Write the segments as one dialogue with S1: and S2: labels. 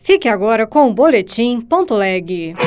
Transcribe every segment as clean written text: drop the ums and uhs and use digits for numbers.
S1: Fique agora com o Boletim.leg.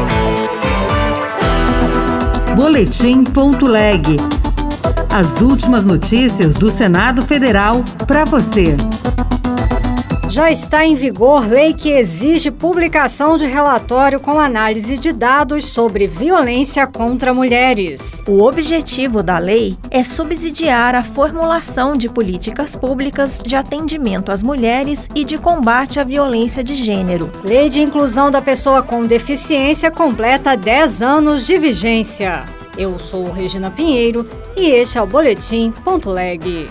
S2: Boletim.leg. As últimas notícias do Senado Federal para você.
S1: Já está em vigor lei que exige publicação de relatório com análise de dados sobre violência contra mulheres.
S3: O objetivo da lei é subsidiar a formulação de políticas públicas de atendimento às mulheres e de combate à violência de gênero.
S1: Lei de inclusão da pessoa com deficiência completa 10 anos de vigência. Eu sou Regina Pinheiro e este é o Boletim.leg.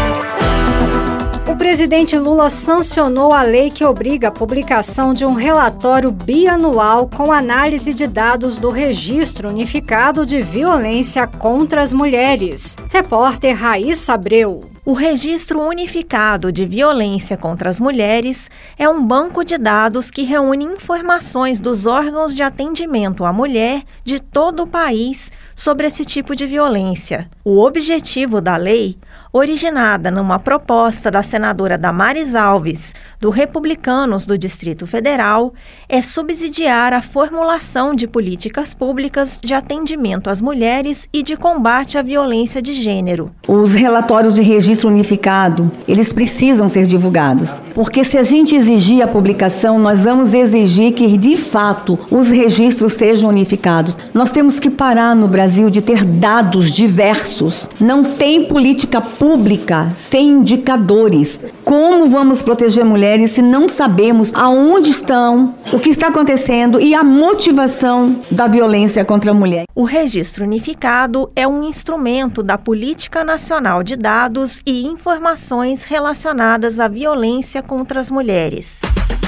S1: O presidente Lula sancionou a lei que obriga a publicação de um relatório bianual com análise de dados do Registro Unificado de Violência contra as Mulheres. Repórter Raíssa Abreu.
S3: O Registro Unificado de Violência contra as Mulheres é um banco de dados que reúne informações dos órgãos de atendimento à mulher de todo o país sobre esse tipo de violência. O objetivo da lei, originada numa proposta da senadora Damares Alves, do Republicanos do Distrito Federal, é subsidiar a formulação de políticas públicas de atendimento às mulheres e de combate à violência de gênero.
S4: Os relatórios de registro unificado, eles precisam ser divulgados, porque se a gente exigir a publicação, nós vamos exigir que, de fato, os registros sejam unificados. Nós temos que parar no Brasil de ter dados diversos. Não tem política pública sem indicadores. Como vamos proteger mulheres se não sabemos aonde estão, o que está acontecendo e a motivação da violência contra a mulher?
S3: O Registro Unificado é um instrumento da Política Nacional de Dados e informações relacionadas à violência contra as mulheres.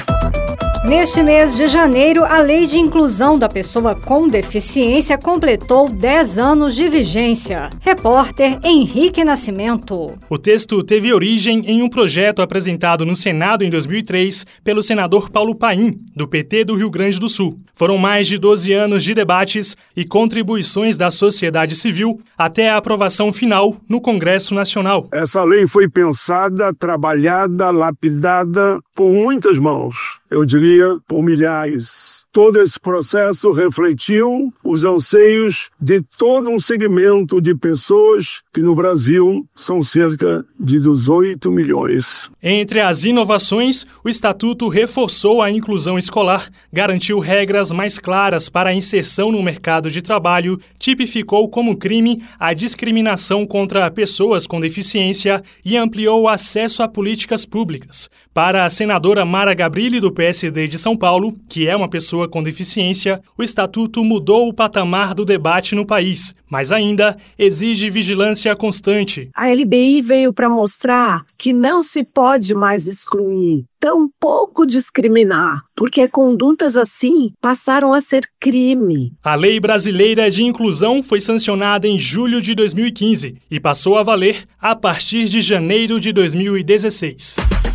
S1: Neste mês de janeiro, a Lei de Inclusão da Pessoa com Deficiência completou 10 anos de vigência. Repórter Henrique Nascimento.
S5: O texto teve origem em um projeto apresentado no Senado em 2003 pelo senador Paulo Paim, do PT do Rio Grande do Sul. Foram mais de 12 anos de debates e contribuições da sociedade civil até a aprovação final no Congresso Nacional.
S6: Essa lei foi pensada, trabalhada, lapidada por muitas mãos. Eu diria por milhares. Todo esse processo refletiu os anseios de todo um segmento de pessoas que no Brasil são cerca de 18 milhões.
S5: Entre as inovações, o Estatuto reforçou a inclusão escolar, garantiu regras mais claras para a inserção no mercado de trabalho, tipificou como crime a discriminação contra pessoas com deficiência e ampliou o acesso a políticas públicas. Para a senadora Mara Gabrilli, do PSD de São Paulo, que é uma pessoa com deficiência, o Estatuto mudou o patamar do debate no país, mas ainda exige vigilância constante.
S7: A LBI veio para mostrar que não se pode mais excluir, tampouco discriminar, porque condutas assim passaram a ser crime.
S5: A Lei Brasileira de Inclusão foi sancionada em julho de 2015 e passou a valer a partir de janeiro de 2016.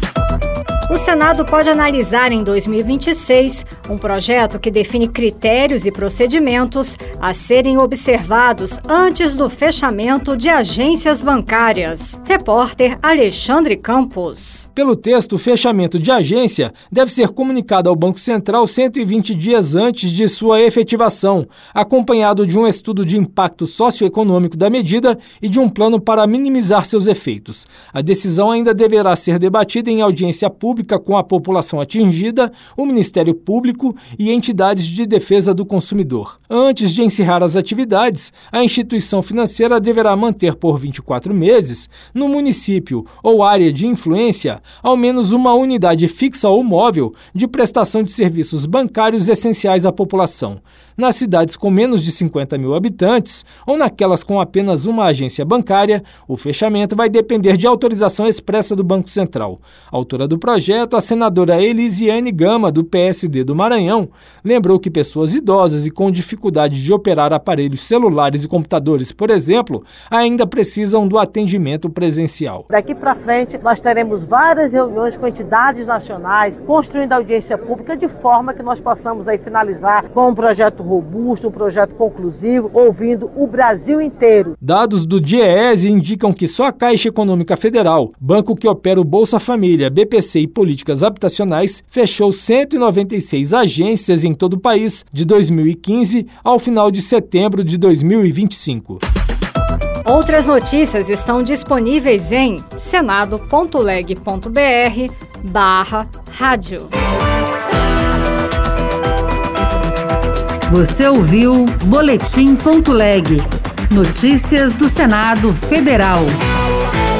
S1: O Senado pode analisar em 2026 um projeto que define critérios e procedimentos a serem observados antes do fechamento de agências bancárias. Repórter Alexandre Campos.
S8: Pelo texto, o fechamento de agência deve ser comunicado ao Banco Central 120 dias antes de sua efetivação, acompanhado de um estudo de impacto socioeconômico da medida e de um plano para minimizar seus efeitos. A decisão ainda deverá ser debatida em audiência pública com a população atingida, o Ministério Público e entidades de defesa do consumidor. Antes de encerrar as atividades, a instituição financeira deverá manter por 24 meses, no município ou área de influência, ao menos uma unidade fixa ou móvel de prestação de serviços bancários essenciais à população. Nas cidades com menos de 50 mil habitantes ou naquelas com apenas uma agência bancária, o fechamento vai depender de autorização expressa do Banco Central. Autora do projeto, a senadora Elisiane Gama, do PSD do Maranhão, lembrou que pessoas idosas e com dificuldade de operar aparelhos celulares e computadores, por exemplo, ainda precisam do atendimento presencial.
S9: Daqui para frente, nós teremos várias reuniões com entidades nacionais, construindo audiência pública, de forma que nós possamos aí finalizar com um projeto robusto, um projeto conclusivo, ouvindo o Brasil inteiro.
S8: Dados do DIEESE indicam que só a Caixa Econômica Federal, banco que opera o Bolsa Família, BPC e políticas habitacionais, fechou 196 agências em todo o país de 2015 ao final de setembro de 2025.
S1: Outras notícias estão disponíveis em senado.leg.br/rádio.
S2: Você ouviu Boletim.leg. Notícias do Senado Federal.